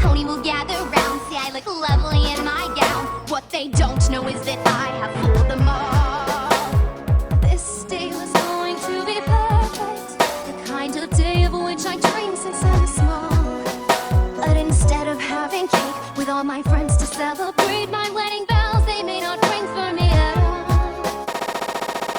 pony will gather round. See, I look lovely in my gown. What they don't know is that I have fooled them all. This day was going to be perfect, the kind of day of which I dreamed since I was small. But instead of having cake with all my friends to celebrate,